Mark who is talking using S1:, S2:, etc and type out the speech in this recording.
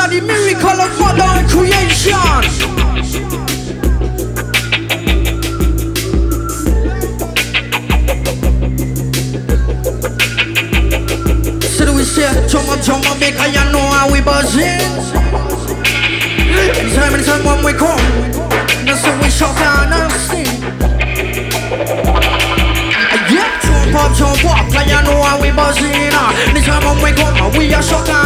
S1: are the miracle of modern creation. So we say, Choma, make I know how we buzzing. Anytime when we come, that's when we shout down and sing. Yeah, jump up, I know how we buzzing. Anytime when we come, we are shout down.